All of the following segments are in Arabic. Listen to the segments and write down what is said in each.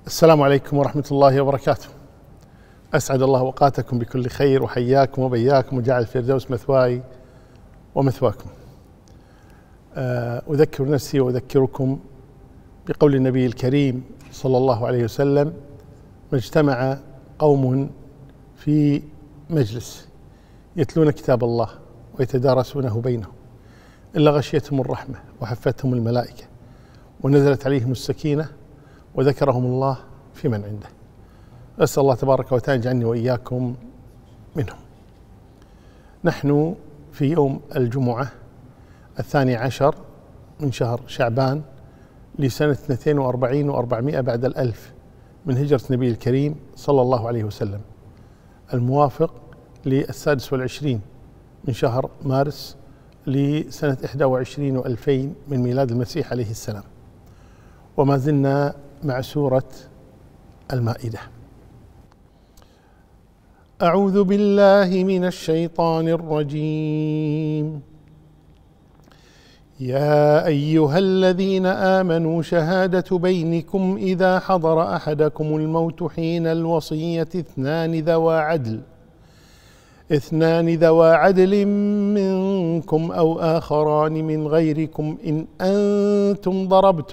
السلام عليكم ورحمة الله وبركاته. أسعد الله أوقاتكم بكل خير، وحياكم وبياكم، وجعل الفردوس مثواي ومثواكم. أذكر نفسي وأذكركم بقول النبي الكريم صلى الله عليه وسلم: ما اجتمع قوم في مجلس يتلون كتاب الله ويتدارسونه بينهم إلا غشيتهم الرحمة وحفتهم الملائكة ونزلت عليهم السكينة وذكرهم الله في من عنده. أسأل الله تبارك وتعالى يجعلني وإياكم منهم. نحن في يوم الجمعة 12 من شهر شعبان لسنة 42 و400 بعد الألف من هجرة النبي الكريم صلى الله عليه وسلم، الموافق ل26 من شهر مارس لسنة 21 و2000 من ميلاد المسيح عليه السلام. وما زلنا مع سورة المائدة. أعوذ بالله من الشيطان الرجيم. يا أيها الذين آمنوا شهادة بينكم إذا حضر أحدكم الموت حين الوصية اثنان ذوا عدل منكم أو آخران من غيركم إن أنتم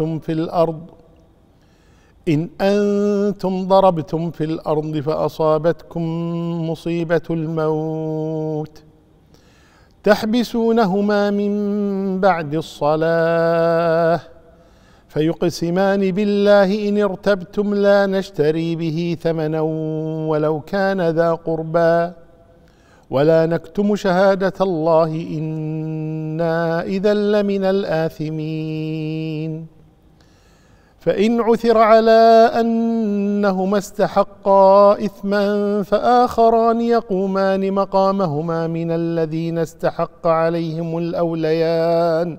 ضربتم في الأرض فأصابتكم مصيبة الموت تحبسونهما من بعد الصلاة فيقسمان بالله إن ارتبتم لا نشتري به ثمنا ولو كان ذا قربى ولا نكتم شهادة الله إنا إذا لمن الآثمين. فإن عثر على أنهما استحقا إثما فآخران يقومان مقامهما من الذين استحق عليهم الأوليان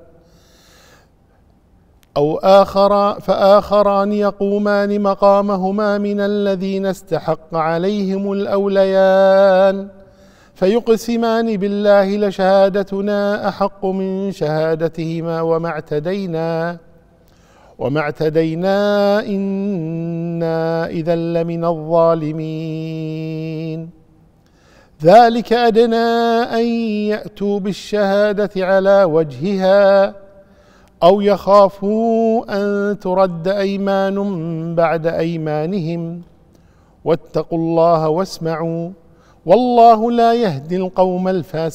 فآخران يقومان مقامهما من الذين استحق عليهم الأوليان فيقسمان بالله لشهادتنا أحق من شهادتهما وما اعتدينا إنا إذا لمن الظالمين. ذلك أدنى أن يأتوا بالشهادة على وجهها أو يخافوا أن ترد أيمان بعد أيمانهم واتقوا الله واسمعوا والله لا يهدي القوم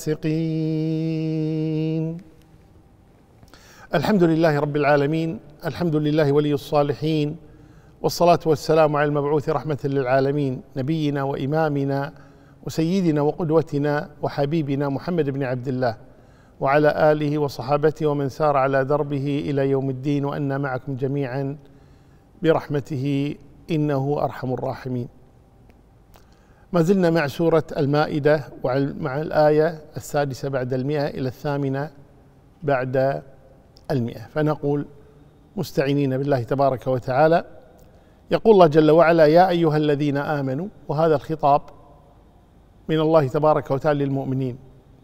الفاسقين. الحمد لله رب العالمين، الحمد لله ولي الصالحين، والصلاة والسلام على المبعوث رحمة للعالمين نبينا وإمامنا وسيدنا وقدوتنا وحبيبنا محمد بن عبد الله وعلى آله وصحابته ومن سار على دربه إلى يوم الدين، وأنا معكم جميعا برحمته إنه أرحم الراحمين. ما زلنا مع سورة المائدة ومع الآية 6 بعد 100 إلى 8 بعد 100. فنقول مستعينين بالله تبارك وتعالى. يقول الله جل وعلا: يا أيها الذين آمنوا، وهذا الخطاب من الله تبارك وتعالى للمؤمنين،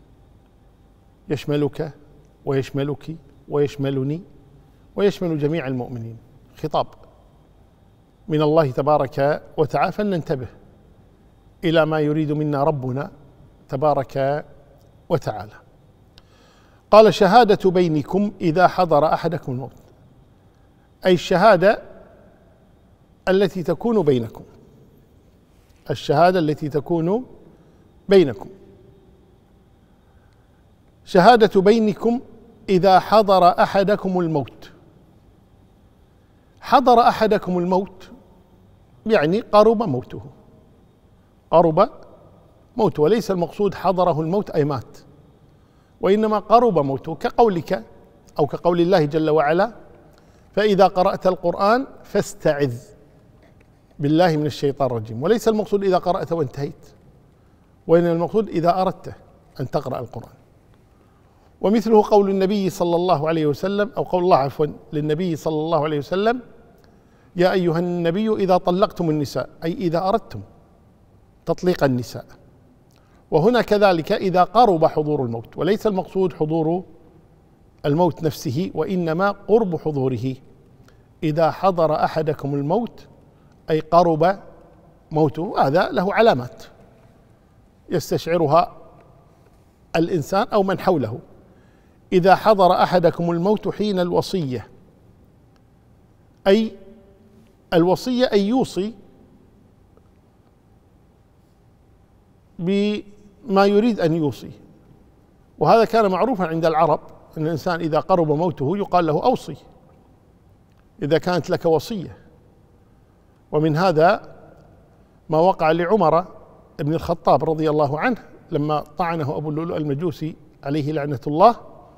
يشملك ويشملك ويشملني ويشمل جميع المؤمنين، خطاب من الله تبارك وتعالى، فلننتبه إلى ما يريد منا ربنا تبارك وتعالى. قال: شهادة بينكم إذا حضر أحدكم الموت، أي الشهادة التي تكون بينكم، الشهادة التي تكون بينكم. شهادة بينكم إذا حضر أحدكم الموت. حضر أحدكم الموت يعني قرب موته، وليس المقصود حضره الموت أي مات، وإنما قرب موته، كقولك أو كقول الله جل وعلا: فإذا قرأت القرآن فاستعذ بالله من الشيطان الرجيم. وليس المقصود إذا قرأت وانتهيت، وإنما المقصود إذا أردت أن تقرأ القرآن. ومثله قول النبي صلى الله عليه وسلم، أو قول الله عفوا للنبي صلى الله عليه وسلم: يا أيها النبي إذا طلقتم النساء، أي إذا أردتم تطليق النساء. وهنا كذلك إذا قرب حضور الموت، وليس المقصود حضور الموت نفسه، وإنما قرب حضوره. إذا حضر أحدكم الموت أي قرب موته. هذا له علامات يستشعرها الإنسان أو من حوله. إذا حضر أحدكم الموت حين الوصية، أي الوصية أي يوصي بما يريد أن يوصي. وهذا كان معروفا عند العرب، أن الإنسان إذا قرب موته يقال له أوصي إذا كانت لك وصية. ومن هذا ما وقع لعمر بن الخطاب رضي الله عنه لما طعنه أبو اللؤلؤ المجوسي عليه لعنة الله،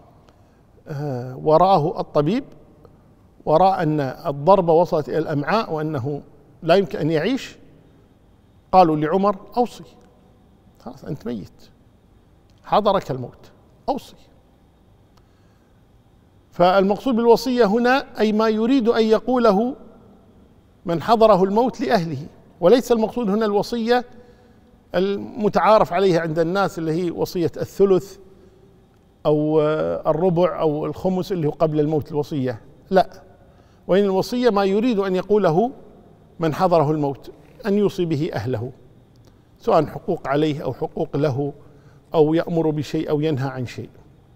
ورآه الطبيب ورأى أن الضربة وصلت إلى الأمعاء وأنه لا يمكن أن يعيش، قالوا لعمر أوصي، خلاص أنت ميت، حضرك الموت، أوصي. فالمقصود بالوصية هنا أي ما يريد أن يقوله من حضره الموت لأهله، وليس المقصود هنا الوصية المتعارف عليها عند الناس اللي هي وصية الثلث أو الربع أو الخمس اللي هو قبل الموت الوصية، لا، وإن الوصية ما يريد أن يقوله من حضره الموت، أن يوصي به أهله، سواء حقوق عليه أو حقوق له، أو يأمر بشيء أو ينهى عن شيء.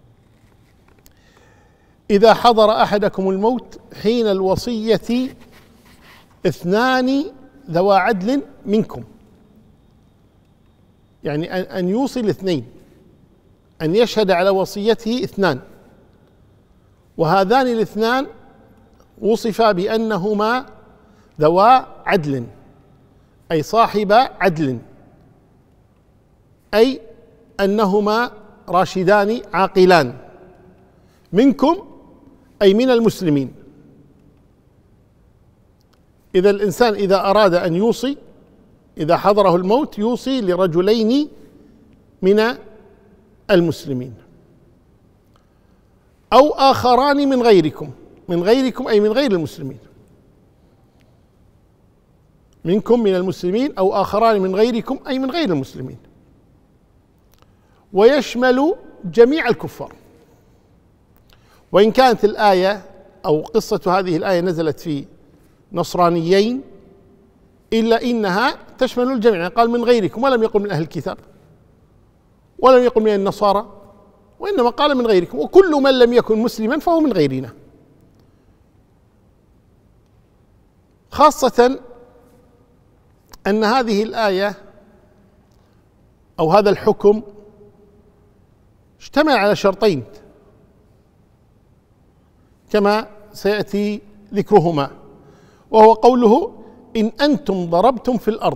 إذا حضر أحدكم الموت حين الوصية اثنان ذوى عدل منكم، يعني أن يوصي الاثنين، أن يشهد على وصيته اثنان، وهذان الاثنان وصفا بأنهما ذوى عدل، أي صاحب عدل، أي أنهما راشدان عاقلان منكم، أي من المسلمين. إذا الإنسان إذا أراد أن يوصي، إذا حضره الموت يوصي لرجلين من المسلمين أو آخران من غيركم، من غيركم أي من غير المسلمين، منكم من المسلمين أو آخران من غيركم أي من غير المسلمين، ويشمل جميع الكفار. وإن كانت الآية أو قصة هذه الآية نزلت في نصرانيين إلا إنها تشمل الجميع، يعني قال من غيركم، ولم يقل من أهل الكتاب ولم يقل من النصارى، وإنما قال من غيركم، وكل من لم يكن مسلما فهو من غيرنا. خاصة أن هذه الآية أو هذا الحكم اشتمل على شرطين كما سيأتي ذكرهما، وهو قوله إن أنتم ضربتم في الأرض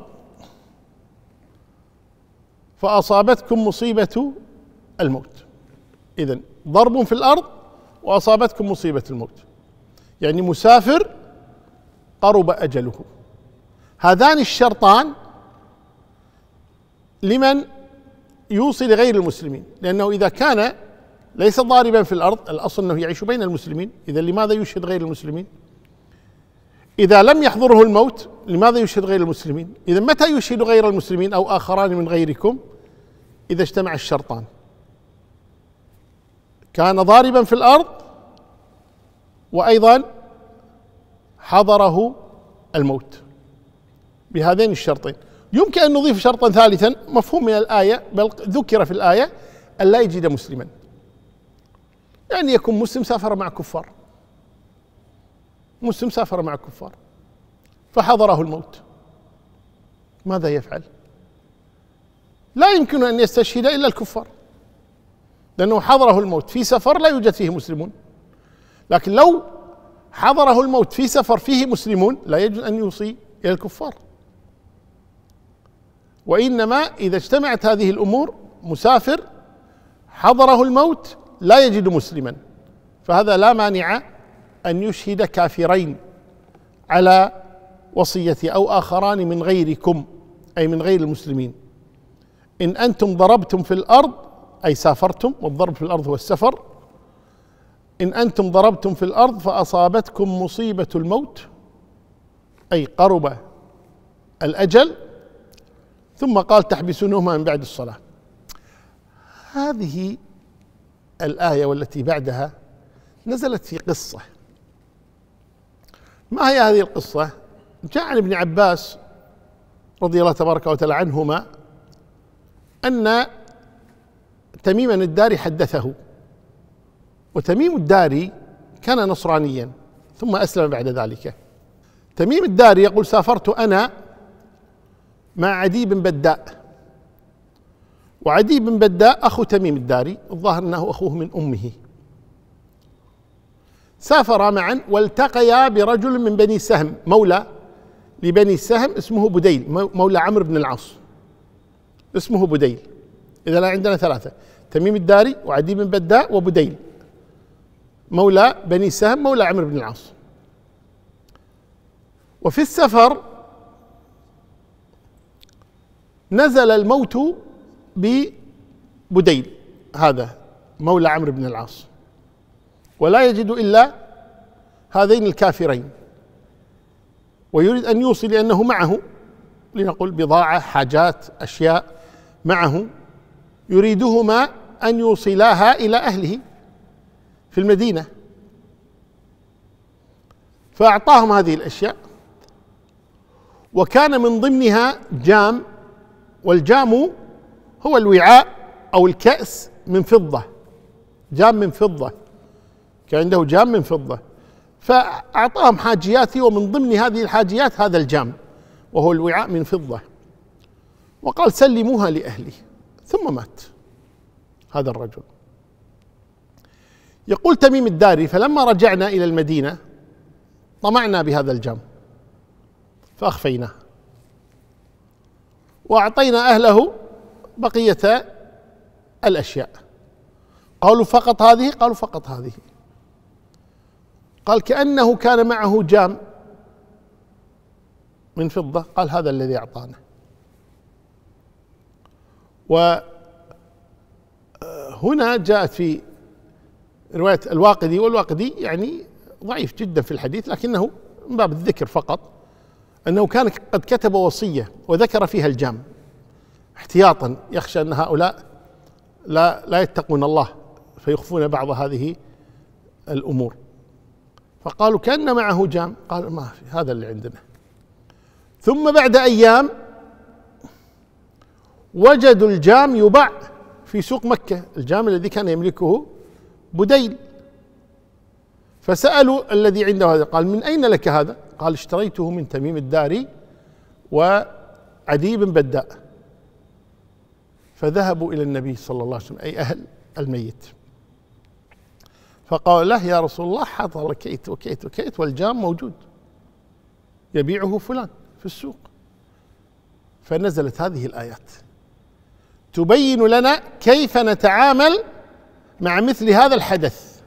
فأصابتكم مصيبة الموت. إذن ضرب في الأرض وأصابتكم مصيبة الموت، يعني مسافر قرب أجله. هذان الشرطان لمن يوصي لغير المسلمين، لأنه إذا كان ليس ضاربا في الأرض، الأصل أنه يعيش بين المسلمين، إذا لماذا يشهد غير المسلمين؟ إذا لم يحضره الموت لماذا يشهد غير المسلمين؟ إذا متى يشهد غير المسلمين أو آخران من غيركم؟ إذا اجتمع الشرطان، كان ضاربا في الأرض وأيضا حضره الموت، بهذين الشرطين. يمكن أن نضيف شرطا ثالثا مفهوم من الآية، بل ذكر في الآية أن لا يجد مسلما، يعني يكون مسلم سافر مع كفار، مسلم سافر مع كفار فحضره الموت، ماذا يفعل؟ لا يمكن أن يستشهد إلا الكفار، لأنه حضره الموت في سفر لا يوجد فيه مسلمون. لكن لو حضره الموت في سفر فيه مسلمون لا يجوز أن يوصي إلى الكفار. وإنما إذا اجتمعت هذه الأمور، مسافر حضره الموت لا يجد مسلما، فهذا لا مانع أن يشهد كافرين على وصيته أو آخران من غيركم أي من غير المسلمين. إن أنتم ضربتم في الأرض أي سافرتم، والضرب في الأرض هو السفر. إن أنتم ضربتم في الأرض فأصابتكم مصيبة الموت أي قرب الأجل، ثم قال تحبسونهما من بعد الصلاة. هذه الآية والتي بعدها نزلت في قصة. ما هي هذه القصة؟ جاء عن ابن عباس رضي الله تبارك وتعالى عنهما أن تميما الداري حدثه، وتميم الداري كان نصرانيا ثم أسلم بعد ذلك. تميم الداري يقول: سافرت أنا مع عدي بن بداء، وعدي بن بداء أخو تميم الداري، الظاهر أنه أخوه من أمه. سافرا معا والتقيا برجل من بني سهم، مولى لبني سهم اسمه بديل، مولى عمرو بن العاص اسمه بديل. إذا عندنا ثلاثة: تميم الداري وعدي بن بداء وبديل، مولى بني سهم مولى عمرو بن العاص. وفي السفر نزل الموت ببديل هذا مولى عمرو بن العاص، ولا يجد إلا هذين الكافرين، ويريد أن يوصي لأنه معه، لنقول بضاعة، حاجات، أشياء معه، يريدهما أن يوصلاها إلى أهله في المدينة، فأعطاهم هذه الأشياء، وكان من ضمنها جام، والجام هو الوعاء أو الكأس من فضة، جام من فضة، كان عنده جام من فضة، فأعطاهم حاجياته، ومن ضمن هذه الحاجيات هذا الجام وهو الوعاء من فضة، وقال: سلموها لأهلي. ثم مات هذا الرجل. يقول تميم الداري: فلما رجعنا إلى المدينة طمعنا بهذا الجام فأخفيناه، وأعطينا أهله بقية الأشياء. قالوا: فقط هذه؟ قالوا: فقط هذه. قال: كأنه كان معه جام من فضة. قال: هذا الذي أعطانا. وهنا جاءت في رواية الواقدي، والواقدي يعني ضعيف جدا في الحديث، لكنه من باب الذكر فقط، أنه كان قد كتب وصية وذكر فيها الجام احتياطا، يخشى أن هؤلاء لا يتقون الله فيخفون بعض هذه الأمور. فقالوا: كأن معه جام. قال: ما في، هذا اللي عندنا. ثم بعد أيام وجدوا الجام يباع في سوق مكة، الجام الذي كان يملكه بديل. فسألوا الذي عنده هذا، قال: من أين لك هذا؟ قال: اشتريته من تميم الداري وعدي بن بداء. فذهبوا إلى النبي صلى الله عليه وسلم، أي أهل الميت، فقال له: يا رسول الله، حصل كيت وكيت وكيت، والجام موجود يبيعه فلان في السوق. فنزلت هذه الآيات تبين لنا كيف نتعامل مع مثل هذا الحدث.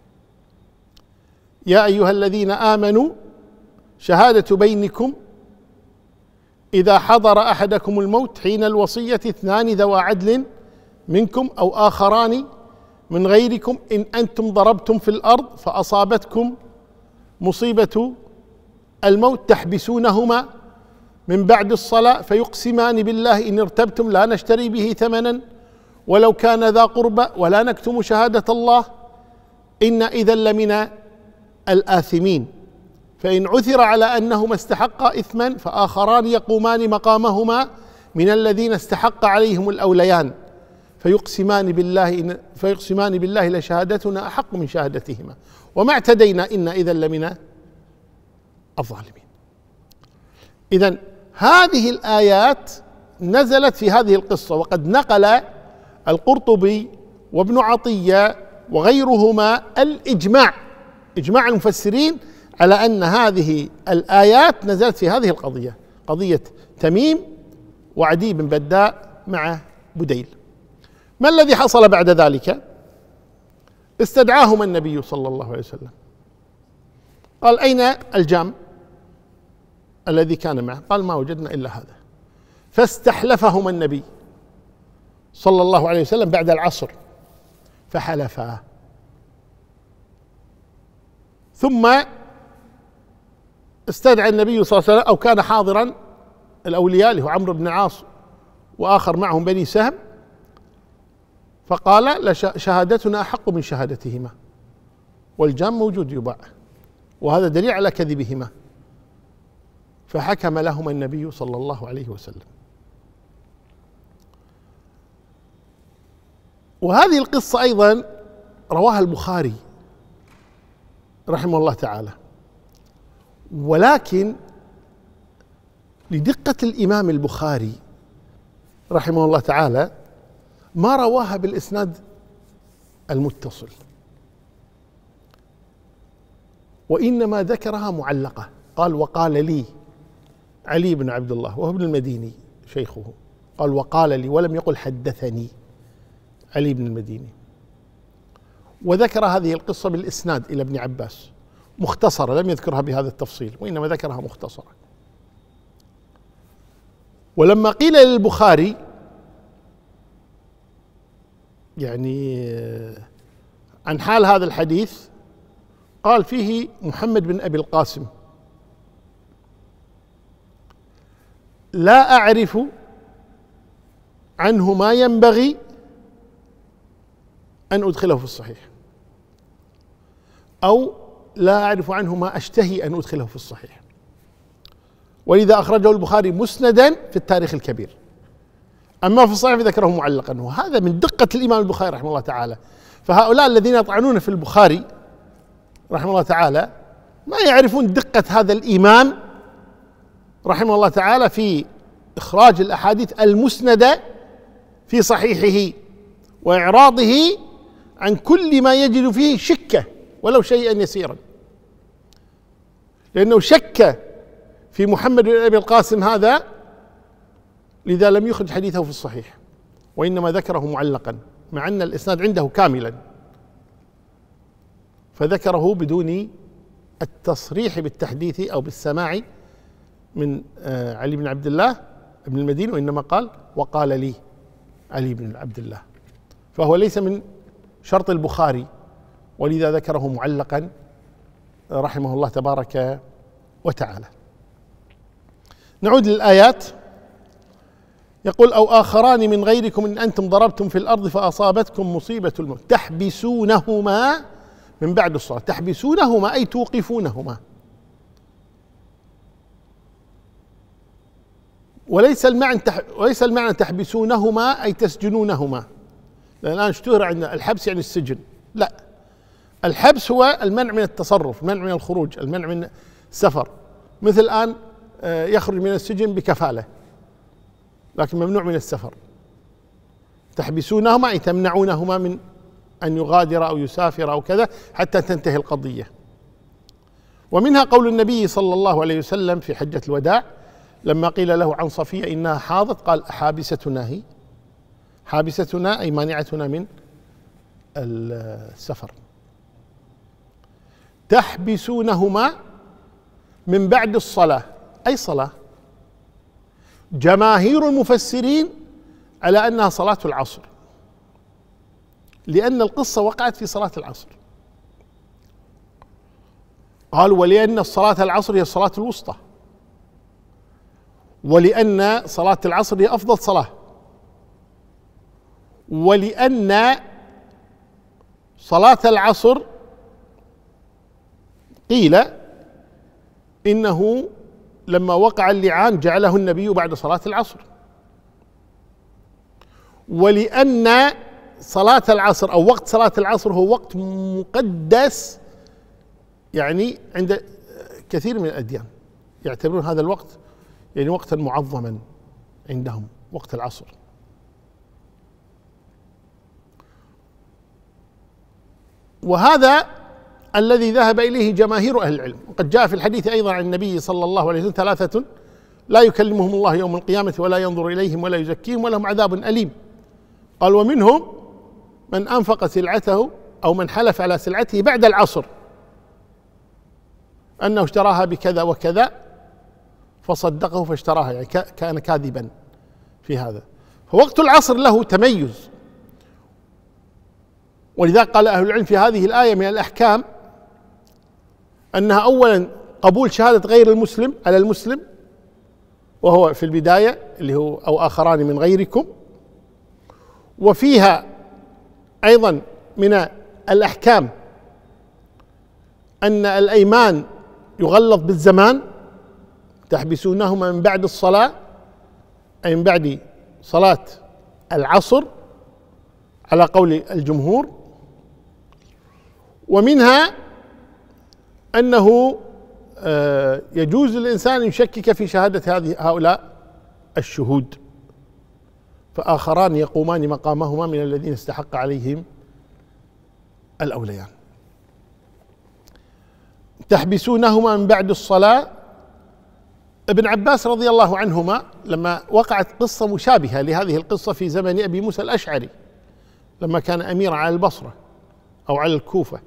يا أيها الذين آمنوا شهادة بينكم إذا حضر أحدكم الموت حين الوصية 2 ذوى عدل منكم أو آخران من غيركم إن أنتم ضربتم في الأرض فأصابتكم مصيبة الموت تحبسونهما من بعد الصلاة فيقسمان بالله إن ارتبتم لا نشتري به ثمنا ولو كان ذا قربى ولا نكتم شهادة الله إن إذا لمن الآثمين. فإن عثر على أنهما استحقا إثما فآخران يقومان مقامهما من الذين استحق عليهم الأوليان فيقسمان بالله لشهادتنا أحق من شهادتهما وما اعتدينا إن إذا لمن الظالمين. إذن هذه الآيات نزلت في هذه القصة، وقد نقل القرطبي وابن عطية وغيرهما إجماع المفسرين على أن هذه الآيات نزلت في هذه القضية، قضية تميم وعدي بن بداء مع بديل. ما الذي حصل بعد ذلك؟ استدعاهما النبي صلى الله عليه وسلم، قال: أين الجام الذي كان معه؟ قال: ما وجدنا إلا هذا. فاستحلفهما النبي صلى الله عليه وسلم بعد العصر فحلفا، ثم استدعى النبي صلى الله عليه وسلم، أو كان حاضرا الأولياء اللي هو عمرو بن العاص وآخر معهم بني سهم، فقال: شهادتنا أحق من شهادتهما والجام موجود يباع، وهذا دليل على كذبهما. فحكم لهما النبي صلى الله عليه وسلم. وهذه القصة أيضا رواها البخاري رحمه الله تعالى، ولكن لدقة الإمام البخاري رحمه الله تعالى ما رواها بالإسناد المتصل، وإنما ذكرها معلقة. قال: وقال لي علي بن عبد الله، وهو ابن المديني شيخه، قال: وقال لي، ولم يقل حدثني علي بن المديني. وذكر هذه القصة بالإسناد إلى ابن عباس مختصرة، لم يذكرها بهذا التفصيل، وإنما ذكرها مختصرة. ولما قيل للبخاري يعني عن حال هذا الحديث، قال: فيه محمد بن أبي القاسم لا أعرف عنه ما ينبغي أن أدخله في الصحيح، أو لا أعرف عنه ما أشتهي أن أدخله في الصحيح، ولذا أخرجه البخاري مسندا في التاريخ الكبير، أما في الصحيح فذكره معلقا. وهذا من دقة الإمام البخاري رحمه الله تعالى. فهؤلاء الذين يطعنون في البخاري رحمه الله تعالى ما يعرفون دقة هذا الإمام رحمه الله تعالى في إخراج الأحاديث المسندة في صحيحه، وإعراضه عن كل ما يجد فيه شكة ولو شيئا يسيرا، لأنه شك في محمد بن أبي القاسم هذا، لذا لم يخرج حديثه في الصحيح، وإنما ذكره معلقا مع أن الإسناد عنده كاملا، فذكره بدون التصريح بالتحديث أو بالسماع من علي بن عبد الله بن المديني، وإنما قال: وقال لي علي بن عبد الله، فهو ليس من شرط البخاري، ولذا ذكره معلقا رحمه الله تبارك وتعالى. نعود للآيات. يقول: أو آخران من غيركم إن أنتم ضربتم في الأرض فأصابتكم مصيبة الموت تحبسونهما من بعد الصلاة. تحبسونهما أي توقفونهما، وليس المعنى تحبسونهما أي تسجنونهما، لأن الآن اشتهر عندنا الحبس يعني السجن. لا، الحبس هو المنع من التصرف، المنع من الخروج، المنع من السفر. مثل الآن يخرج من السجن بكفالة، لكن ممنوع من السفر. تحبسونهما أي تمنعونهما من أن يغادر أو يسافر أو كذا حتى تنتهي القضية. ومنها قول النبي صلى الله عليه وسلم في حجة الوداع لما قيل له عن صفية إنها حاضت، قال: حابستنا هي، حابستنا أي مانعتنا من السفر. تحبسونهما من بعد الصلاة، أي صلاة؟ جماهير المفسرين على أنها صلاة العصر، لأن القصة وقعت في صلاة العصر. قالوا: ولأن صلاة العصر هي الصلاة الوسطى، ولأن صلاة العصر هي أفضل صلاة، ولأن صلاة العصر قيل إنه لما وقع اللعان جعله النبي بعد صلاة العصر، ولأن صلاة العصر أو وقت صلاة العصر هو وقت مقدس، يعني عند كثير من الأديان يعتبرون هذا الوقت يعني وقتا معظما عندهم، وقت العصر. وهذا الذي ذهب إليه جماهير أهل العلم. وقد جاء في الحديث أيضا عن النبي صلى الله عليه وسلم: ثلاثة لا يكلمهم الله يوم القيامة ولا ينظر إليهم ولا يزكيهم ولهم عذاب أليم. قال: ومنهم من أنفق سلعته أو من حلف على سلعته بعد العصر أنه اشتراها بكذا وكذا فصدقه فاشتراها، يعني كان كاذبا في هذا. فوقت العصر له تميز، ولذلك قال أهل العلم في هذه الآية من الأحكام أنها أولا قبول شهادة غير المسلم على المسلم، وهو في البداية اللي هو أو آخران من غيركم. وفيها أيضا من الأحكام أن الأيمان يغلظ بالزمان، تحبسونهما من بعد الصلاة أي من بعد صلاة العصر على قول الجمهور. ومنها أنه يجوز للإنسان أن يشكك في شهادة هؤلاء الشهود، فآخران يقومان مقامهما من الذين استحق عليهم الأوليان. تحبسونهما من بعد الصلاة. ابن عباس رضي الله عنهما لما وقعت قصة مشابهة لهذه القصة في زمن أبي موسى الأشعري لما كان أميرا على البصرة أو على الكوفة،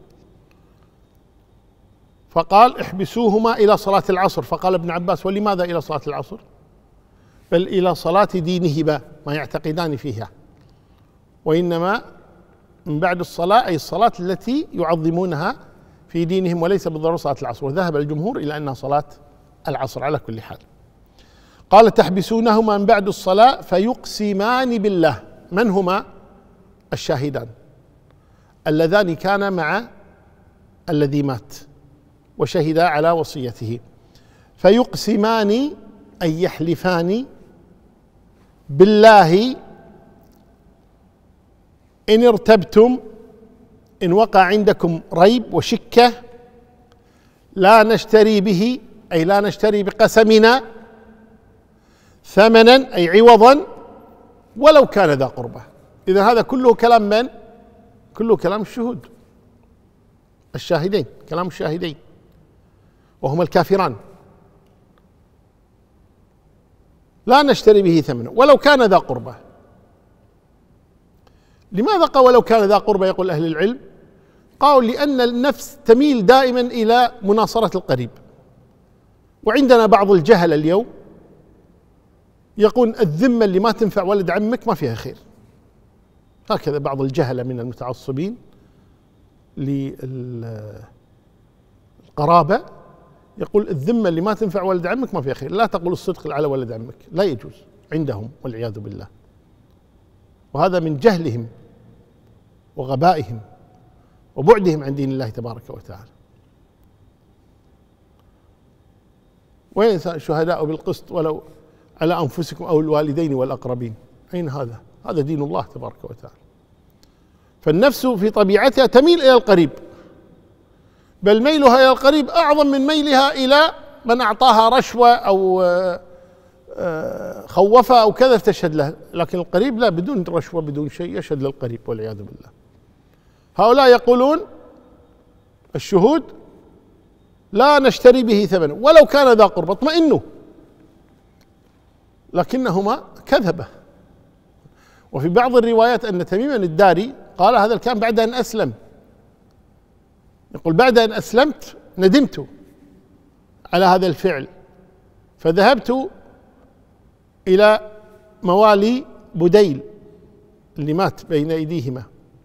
فقال احبسوهما إلى صلاة العصر، فقال ابن عباس ولماذا إلى صلاة العصر؟ بل إلى صلاة دينهما ما يعتقدان فيها، وإنما من بعد الصلاة أي الصلاة التي يعظمونها في دينهم وليس بالضرورة صلاة العصر، وذهب الجمهور إلى أنها صلاة العصر على كل حال. قال تحبسونهما من بعد الصلاة فيقسمان بالله. من هما الشاهدان اللذان كانا مع الذي مات وشهدا على وصيته؟ فيقسمان أي يحلفان بالله إن ارتبتم، إن وقع عندكم ريب وشكة، لا نشتري به أي لا نشتري بقسمنا ثمنا أي عوضا ولو كان ذا قربة. إذا هذا كله كلام من؟ كله كلام الشهود الشاهدين، كلام الشاهدين وهما الكافران. لا نشتري به ثمنا ولو كان ذا قربة. لماذا قال ولو كان ذا قربة؟ يقول أهل العلم قالوا لأن النفس تميل دائما إلى مناصرة القريب، وعندنا بعض الجهل اليوم يقول الذمة اللي ما تنفع ولد عمك ما فيها خير. هكذا بعض الجهلة من المتعصبين للقرابة يقول الذمة اللي ما تنفع ولد عمك ما فيها خير، لا تقول الصدق على ولد عمك، لا يجوز عندهم والعياذ بالله. وهذا من جهلهم وغبائهم وبعدهم عن دين الله تبارك وتعالى. وين شهداء بالقسط ولو على أنفسكم أو الوالدين والأقربين؟ أين هذا؟ هذا دين الله تبارك وتعالى. فالنفس في طبيعتها تميل إلى القريب، بل ميلها إلى القريب أعظم من ميلها إلى من أعطاها رشوة أو خوفها أو كذا تشهد له، لكن القريب لا، بدون رشوة بدون شيء يشهد للقريب والعياذ بالله. هؤلاء يقولون الشهود لا نشتري به ثمنا ولو كان ذا قربى، اطمئنوا، لكنهما كذبة. وفي بعض الروايات أن تميما الداري قال هذا الكلام بعد أن أسلم، يقول بعد أن أسلمت ندمت على هذا الفعل فذهبت إلى موالي بديل اللي مات بين أيديهما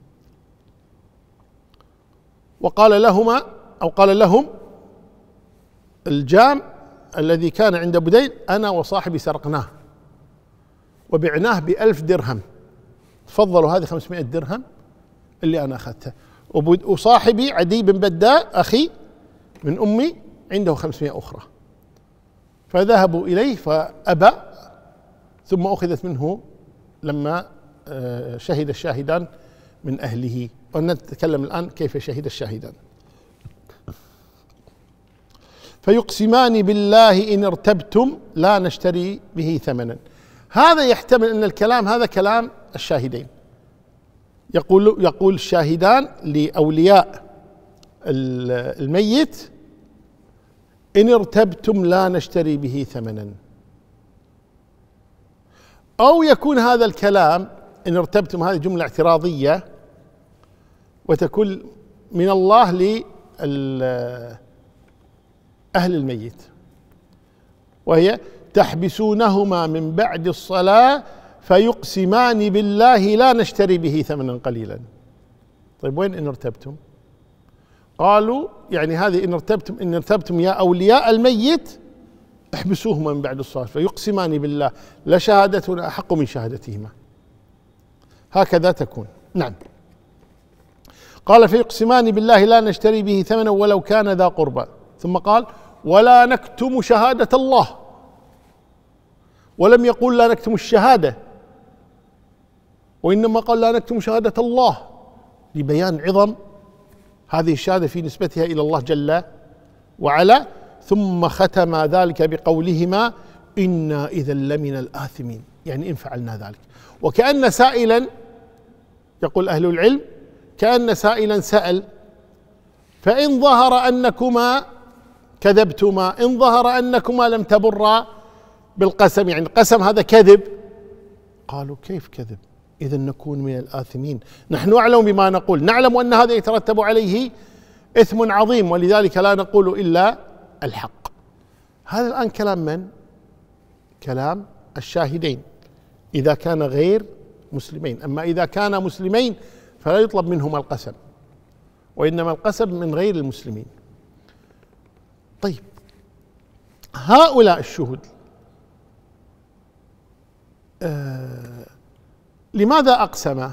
وقال لهما أو قال لهم الجام الذي كان عند بديل أنا وصاحبي سرقناه وبعناه ب1000 درهم، تفضلوا هذه 500 درهم اللي أنا أخذتها، وصاحبي عدي بن بداء أخي من أمي عنده 500 أخرى. فذهبوا إليه فأبى، ثم أخذت منه لما شهد الشاهدان من أهله. ونتكلم الآن كيف شهد الشاهدان. فيقسمان بالله إن ارتبتم لا نشتري به ثمنا. هذا يحتمل أن الكلام هذا كلام الشاهدين، يقول الشاهدان لأولياء الميت إن ارتبتم لا نشتري به ثمنا، أو يكون هذا الكلام إن ارتبتم هذه جملة اعتراضية وتكون من الله لأهل الميت، وهي تحبسونهما من بعد الصلاة فيقسمان بالله لا نشتري به ثمنا قليلا. طيب وين إن ارتبتم؟ قالوا يعني هذه إن ارتبتم يا أولياء الميت احبسوهما من بعد الصلاة فيقسمان بالله لشهادتنا أحق من شهادتهما، هكذا تكون. نعم. قال فيقسمان بالله لا نشتري به ثمنا ولو كان ذا قربى، ثم قال ولا نكتم شهادة الله. ولم يقول لا نكتم الشهادة، وإنما قال لا نكتم شهادة الله، لبيان عظم هذه الشهادة في نسبتها إلى الله جل وعلا. ثم ختم ذلك بقولهما إنا إذا لمن الآثمين، يعني إن فعلنا ذلك. وكأن سائلا، يقول أهل العلم، كأن سائلا سأل: فإن ظهر أنكما كذبتما، إن ظهر أنكما لم تبرا بالقسم، يعني القسم هذا كذب. قالوا: كيف كذب؟ إذا نكون من الآثمين، نحن أعلم بما نقول، نعلم أن هذا يترتب عليه إثم عظيم، ولذلك لا نقول إلا الحق. هذا الآن كلام من؟ كلام الشاهدين إذا كان غير مسلمين. أما إذا كان مسلمين فلا يطلب منهما القسم، وإنما القسم من غير المسلمين. طيب، هؤلاء الشهود لماذا أقسم؟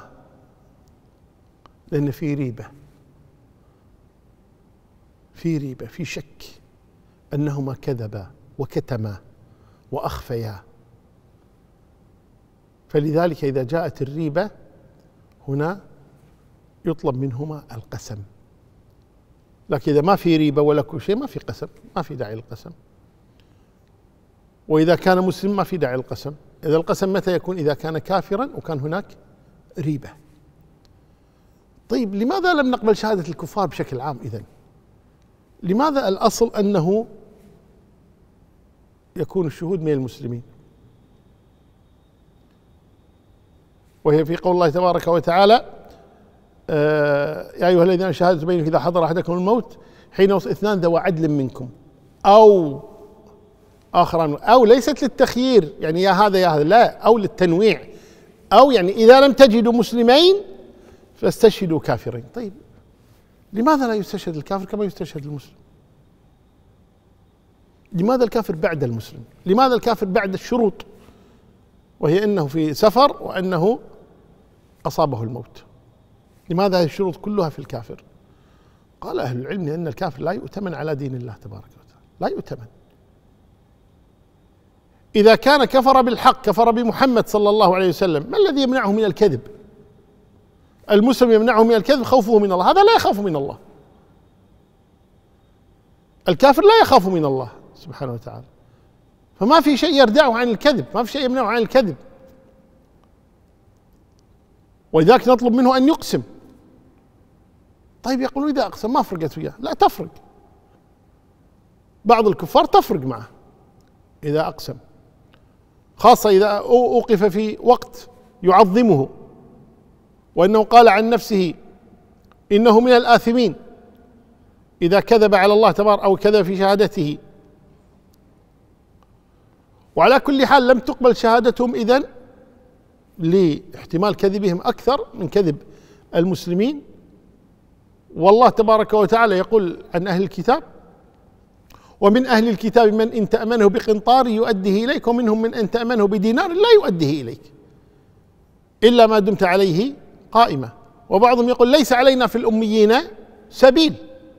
لأن في ريبة، في شك أنهما كذبا وكتما وأخفيا، فلذلك إذا جاءت الريبة هنا يطلب منهما القسم. لكن إذا ما في ريبة ولا كل شيء ما في قسم، ما في داعي للقسم. وإذا كان مسلم ما في داعي للقسم. إذا القسم متى يكون؟ إذا كان كافرا وكان هناك ريبة. طيب، لماذا لم نقبل شهادة الكفار بشكل عام إذن؟ لماذا الأصل أنه يكون الشهود من المسلمين؟ وهي في قول الله تبارك وتعالى: يا أيها الذين آمنوا شهادة بينكم إذا حضر أحدكم الموت حين يوصي اثنان ذوى عدل منكم أو آخران، أو ليست للتخيير يعني يا هذا يا هذا، لا، أو للتنويع، أو يعني إذا لم تجدوا مسلمين فاستشهدوا كافرين. طيب، لماذا لا يستشهد الكافر كما يستشهد المسلم؟ لماذا الكافر بعد المسلم؟ لماذا الكافر بعد الشروط، وهي أنه في سفر وأنه أصابه الموت؟ لماذا هذه الشروط كلها في الكافر؟ قال أهل العلم: لأن الكافر لا يؤتمن على دين الله تبارك وتعالى، لا يؤتمن. إذا كان كفر بالحق، كفر بمحمد صلى الله عليه وسلم، ما الذي يمنعه من الكذب؟ المسلم يمنعه من الكذب خوفه من الله، هذا لا يخاف من الله. الكافر لا يخاف من الله سبحانه وتعالى، فما في شيء يردعه عن الكذب، ما في شيء يمنعه عن الكذب، ولذلك نطلب منه أن يقسم. طيب، يقولون إذا أقسم ما فرقت وياه. لا، تفرق. بعض الكفار تفرق معه إذا أقسم، خاصة إذا أوقف في وقت يعظمه، وأنه قال عن نفسه إنه من الآثمين إذا كذب على الله تبارك أو كذب في شهادته. وعلى كل حال لم تقبل شهادتهم إذن لاحتمال كذبهم أكثر من كذب المسلمين. والله تبارك وتعالى يقول عن أهل الكتاب: ومن أهل الكتاب من إن تأمنه بقنطار يؤديه إليك ومنهم من إن تأمنه بدينار لا يؤديه إليك إلا ما دمت عليه قائمة. وبعضهم يقول: ليس علينا في الأميين سبيل،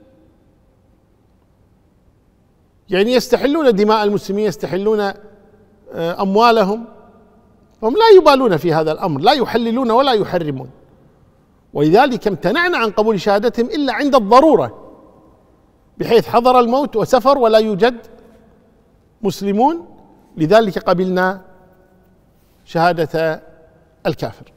يعني يستحلون دماء المسلمين، يستحلون أموالهم، هم لا يبالون في هذا الأمر، لا يحللون ولا يحرمون. ولذلك امتنعنا عن قبول شهادتهم إلا عند الضرورة، بحيث حضر الموت وسفر ولا يوجد مسلمون، لذلك قبلنا شهادة الكافر.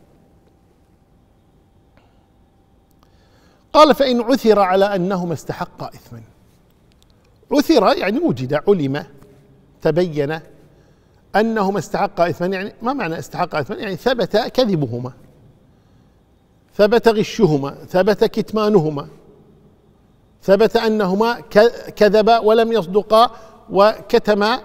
قال: فإن عثر على أنهما استحقا إثما. عثر يعني وجد، علم، تبين أنهما استحقا إثما. يعني ما معنى استحقا إثما؟ يعني ثبت كذبهما، ثبت غشهما، ثبت كتمانهما، ثبت أنهما كذبا ولم يصدقا وكتما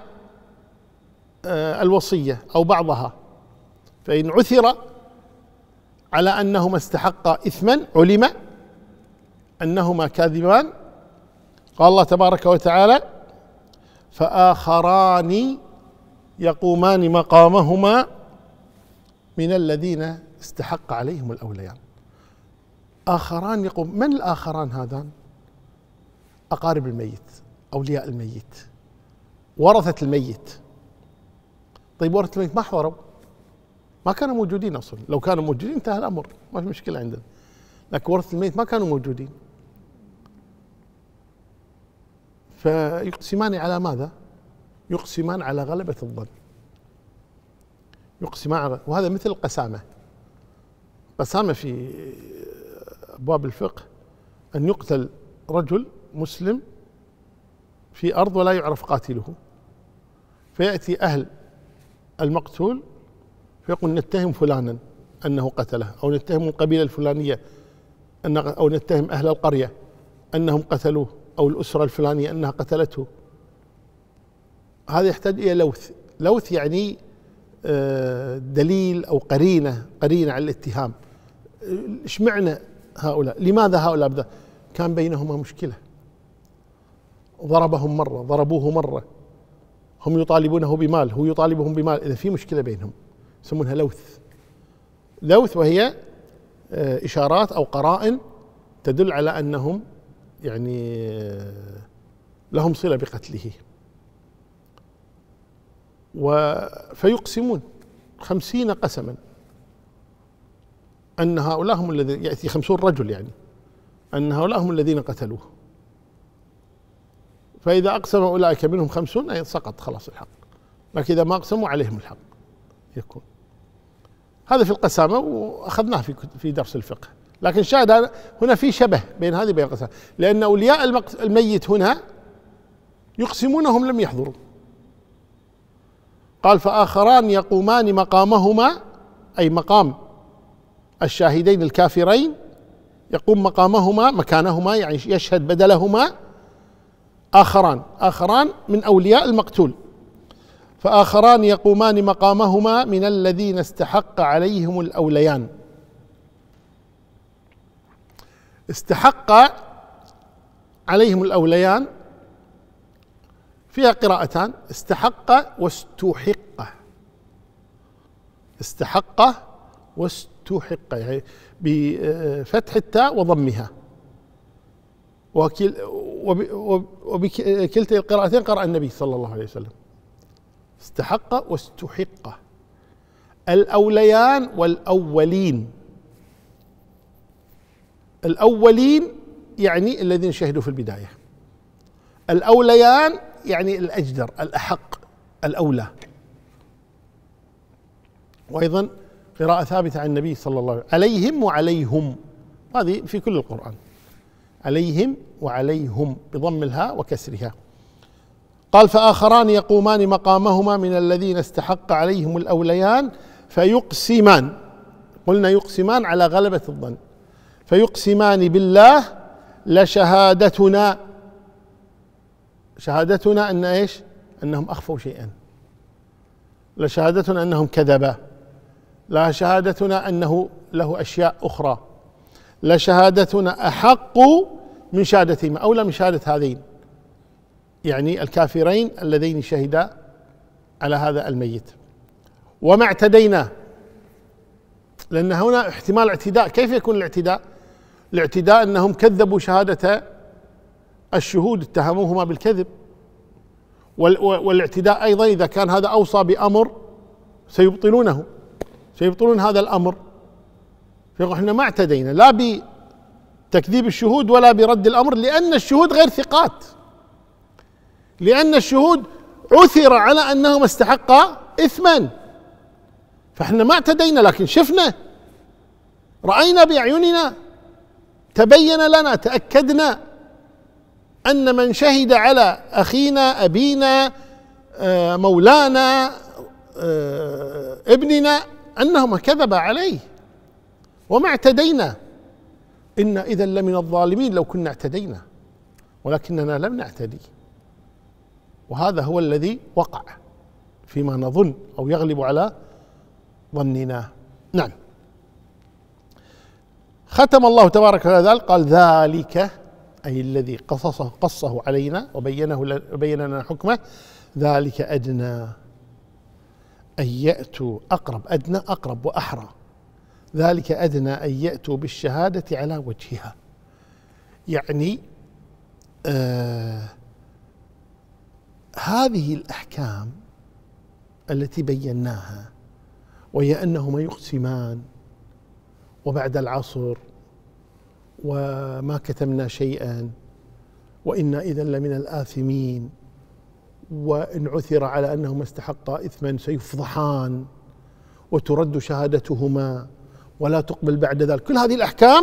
الوصية أو بعضها. فإن عثر على أنهما استحقا إثما، علم أنهما كاذبان. قال الله تبارك وتعالى: فآخران يقومان مقامهما من الذين استحق عليهم الأوليان. آخران يقوم. من الآخران هذان؟ أقارب الميت، أولياء الميت، ورثة الميت. طيب ورثة الميت ما حضروا، ما كانوا موجودين أصلا، لو كانوا موجودين انتهى الأمر، ما في مشكلة عندنا، لكن ورثة الميت ما كانوا موجودين. فيقسمان على ماذا؟ يقسمان على غلبة الظن، يقسمان على، وهذا مثل القسامة. قسامة في أبواب الفقه أن يقتل رجل مسلم في أرض ولا يعرف قاتله، فيأتي أهل المقتول فيقول نتهم فلانا أنه قتله، أو نتهم القبيلة الفلانية أو نتهم أهل القرية أنهم قتلوه، أو الأسرة الفلانية أنها قتلته. هذا يحتاج إلى لوث، لوث يعني دليل أو قرينة على الاتهام. إيش معنى هؤلاء؟ لماذا هؤلاء بذا؟ كان بينهما مشكلة، ضربهم مرة، ضربوه مرة، هم يطالبونه بمال، هو يطالبهم بمال، إذا في مشكلة بينهم يسمونها لوث. لوث وهي إشارات أو قرائن تدل على أنهم يعني لهم صلة بقتله. فيقسمون 50 قسما أن هؤلاء هم الذين، يأتي 50 رجل يعني، أن هؤلاء هم الذين قتلوه. فإذا أقسم أولئك منهم 50 أي سقط خلاص الحق، لكن إذا ما أقسموا عليهم الحق يكون. هذا في القسامة وأخذناه في درس الفقه، لكن شاهد هنا في شبه بين هذه وبين القسامة، لأن أولياء الميت هنا يقسمونهم لم يحضروا. قال فآخران يقومان مقامهما، أي مقام الشاهدين الكافرين، يقوم مقامهما مكانهما يعني يشهد بدلهما آخران من أولياء المقتول. فآخران يقومان مقامهما من الذين استحق عليهم الأوليان. استحق عليهم الأوليان فيها قراءتان، استحق واستحق، استحق واستحق يعني بفتح التاء وضمها، وبكلتا القراءتين قرأ النبي صلى الله عليه وسلم استحق واستحق. الأوليان والأولين، الأولين يعني الذين شهدوا في البداية، الأوليان يعني الأجدر الأحق الأولى. وأيضا قراءة ثابتة عن النبي صلى الله عليه وسلم عليهم وعليهم، هذه في كل القرآن، عليهم وعليهم بضم الهاء وكسرها. قال فآخران يقومان مقامهما من الذين استحق عليهم الأوليان فيقسمان، قلنا يقسمان على غلبة الظن، فيقسمان بالله لشهادتنا، شهادتنا أن إيش؟ أنهم أخفوا شيئا، لشهادتنا أنهم كذبا، لا شهادتنا أنه له أشياء أخرى، لشهادتنا أحق من شهادتهما، أولى من شهادة هذين يعني الكافرين اللذين شهدا على هذا الميت. وما اعتدينا، لأن هنا احتمال اعتداء. كيف يكون الاعتداء؟ الاعتداء أنهم كذبوا شهادة الشهود، اتهموهما بالكذب. والاعتداء أيضا إذا كان هذا أوصى بأمر سيبطلونه، سيبطلون هذا الأمر، فيقول احنا ما اعتدينا لا بتكذيب الشهود ولا برد الأمر، لأن الشهود غير ثقات، لأن الشهود عثر على أنهم استحقا إثما، فاحنا ما اعتدينا، لكن شفنا، رأينا بأعيننا، تبين لنا، تأكدنا أن من شهد على أخينا أبينا مولانا ابننا أنهما كذب عليه، وما اعتدينا، إن إذا لمن الظالمين لو كنا اعتدينا، ولكننا لم نعتدي. وهذا هو الذي وقع فيما نظن أو يغلب على ظننا. نعم. ختم الله تبارك وتعالى قال ذلك، أي الذي قصه علينا وبين لنا حكمه، ذلك أدنى أن يأتوا، أقرب، أدنى أقرب وأحرى، ذلك أدنى أن يأتوا بالشهادة على وجهها، يعني هذه الأحكام التي بيناها، وهي أنهما يقسمان وبعد العصر وما كتمنا شيئا وإنا إذا لمن الآثمين، وإن عثر على أنهما استحقا إثما سيفضحان وترد شهادتهما ولا تقبل بعد ذلك. كل هذه الأحكام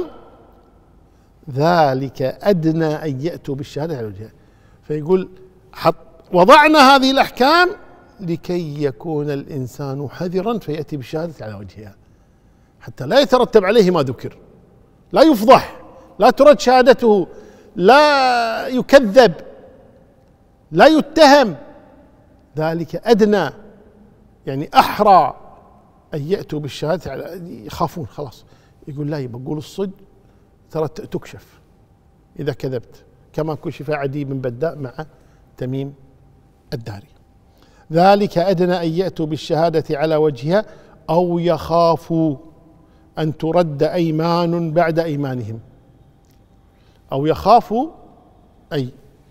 ذلك أدنى أن يأتوا بالشهادة على وجهها. فيقول وضعنا هذه الأحكام لكي يكون الإنسان حذرا فيأتي بالشهادة على وجهها، حتى لا يترتب عليه ما ذكر، لا يفضح، لا ترد شهادته، لا يكذب، لا يتهم. ذلك أدنى، يعني أحرى أن يأتوا بالشهادة يخافون خلاص، يقول لا بقول الصدق ترى تكشف إذا كذبت، كما كشف عدي بن بداء مع تميم الداري. ذلك أدنى أن يأتوا بالشهادة على وجهها أو يخافوا أن ترد أيمان بعد أيمانهم. أو يخافوا أي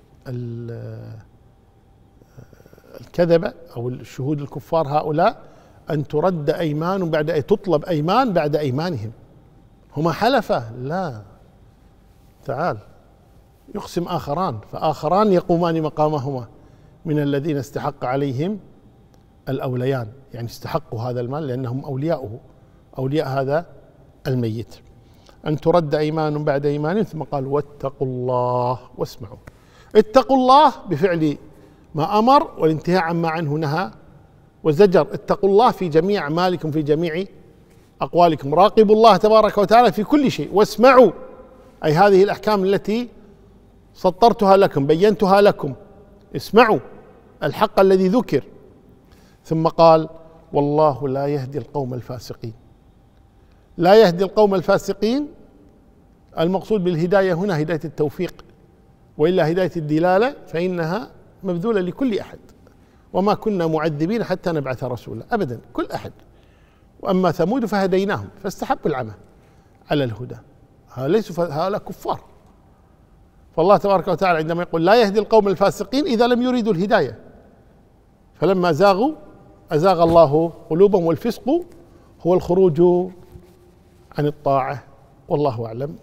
الكذبة أو الشهود الكفار هؤلاء أن ترد أيمان بعد أي تطلب أيمان بعد أيمانهم. هما حلفا، لا تعال يقسم آخران، فآخران يقومان مقامهما من الذين استحق عليهم الأوليان، يعني استحقوا هذا المال لأنهم أولياؤه، أولياء هذا الميت. أن ترد أيمان بعد أيمان، ثم قال واتقوا الله واسمعوا. اتقوا الله بفعل ما أمر والانتهاء عما عنه نهى وزجر. اتقوا الله في جميع أعمالكم، في جميع أقوالكم. راقبوا الله تبارك وتعالى في كل شيء. واسمعوا، أي هذه الأحكام التي سطرتها لكم بينتها لكم، اسمعوا الحق الذي ذكر. ثم قال والله لا يهدي القوم الفاسقين. لا يهدي القوم الفاسقين، المقصود بالهداية هنا هداية التوفيق، وإلا هداية الدلالة فإنها مبذولة لكل أحد، وما كنا معذبين حتى نبعث رسولا أبدا، كل أحد. وأما ثمود فهديناهم فاستحبوا العمى على الهدى، هؤلاء كفار. فالله تبارك وتعالى عندما يقول لا يهدي القوم الفاسقين إذا لم يريدوا الهداية، فلما زاغوا أزاغ الله قلوبهم، والفسق هو الخروج عن الطاعة. والله أعلم.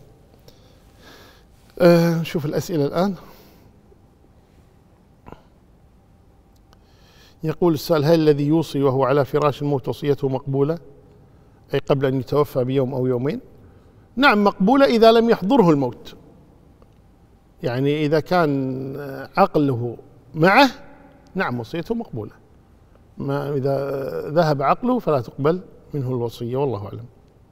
نشوف الأسئلة الآن. يقول السائل هل الذي يوصي وهو على فراش الموت وصيته مقبولة، أي قبل أن يتوفى بيوم أو يومين؟ نعم مقبولة إذا لم يحضره الموت، يعني إذا كان عقله معه نعم وصيته مقبولة، ما إذا ذهب عقله فلا تقبل منه الوصية. والله أعلم.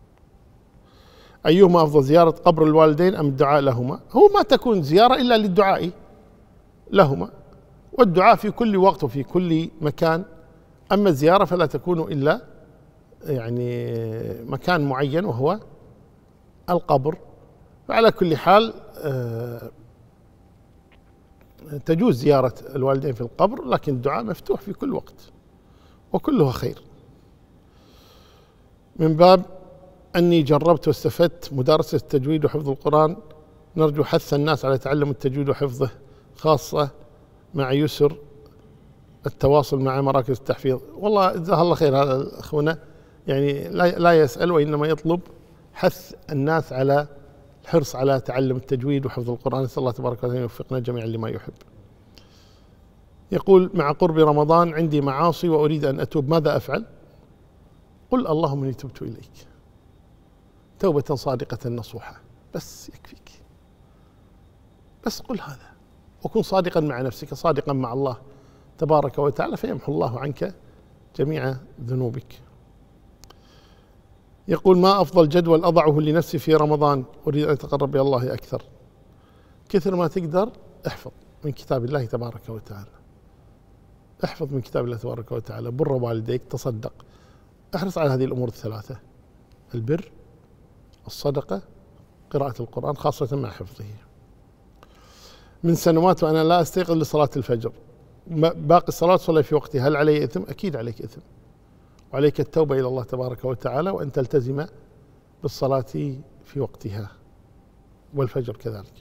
أيهما أفضل، زيارة قبر الوالدين أم الدعاء لهما؟ هو ما تكون زيارة إلا للدعاء لهما، والدعاء في كل وقت وفي كل مكان. أما الزيارة فلا تكون إلا يعني مكان معين وهو القبر. فعلى كل حال تجوز زيارة الوالدين في القبر، لكن الدعاء مفتوح في كل وقت وكله خير. من باب أني جربت واستفدت مدارسة التجويد وحفظ القرآن، نرجو حث الناس على تعلم التجويد وحفظه، خاصة مع يسر التواصل مع مراكز التحفيظ. والله جزاه الله خير هذا أخونا، يعني لا يسأل وإنما يطلب حث الناس على الحرص على تعلم التجويد وحفظ القرآن. نسأل الله تبارك وتعالى يوفقنا جميعا لما يحب. يقول مع قرب رمضان عندي معاصي وأريد أن أتوب، ماذا أفعل؟ قل اللهم إني تبت إليك توبة صادقة نصوحة، بس يكفيك. بس قل هذا وكن صادقا مع نفسك، صادقا مع الله تبارك وتعالى، فيمحو الله عنك جميع ذنوبك. يقول ما أفضل جدول أضعه لنفسي في رمضان أريد أن أتقرب إلى الله أكثر؟ كثر ما تقدر احفظ من كتاب الله تبارك وتعالى، احفظ من كتاب الله تبارك وتعالى، بر والديك، تصدق، احرص على هذه الأمور الثلاثة: البر، الصدقة، قراءة القرآن، خاصة مع حفظه. من سنوات وأنا لا أستيقظ لصلاة الفجر، باقي الصلاة صلي في وقتها، هل علي إثم؟ أكيد عليك إثم، وعليك التوبة إلى الله تبارك وتعالى وأن تلتزم بالصلاة في وقتها، والفجر كذلك.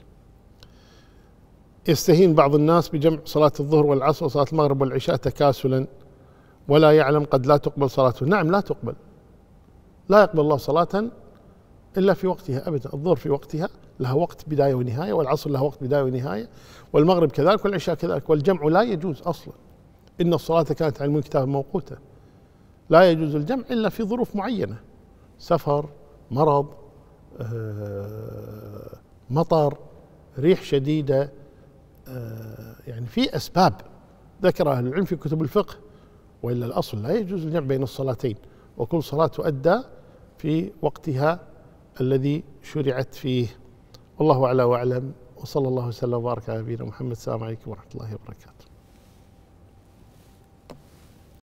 يستهين بعض الناس بجمع صلاة الظهر والعصر وصلاة المغرب والعشاء تكاسلا ولا يعلم قد لا تقبل صلاته. نعم لا تقبل، لا يقبل الله صلاة إلا في وقتها أبدا. الظهر في وقتها لها وقت بداية ونهاية، والعصر لها وقت بداية ونهاية، والمغرب كذلك، والعشاء كذلك. والجمع لا يجوز أصلا، إن الصلاة كانت على المؤمنين كتابا موقوتا. لا يجوز الجمع إلا في ظروف معينة، سفر، مرض، مطر، ريح شديدة، يعني في أسباب ذكرها أهل العلم في كتب الفقه، وإلا الأصل لا يجوز الجمع بين الصلاتين، وكل صلاة تؤدى في وقتها الذي شرعت فيه. والله أعلى وأعلم، وصلى الله وسلم وبارك على نبينا محمد. السلام عليكم ورحمة الله وبركاته.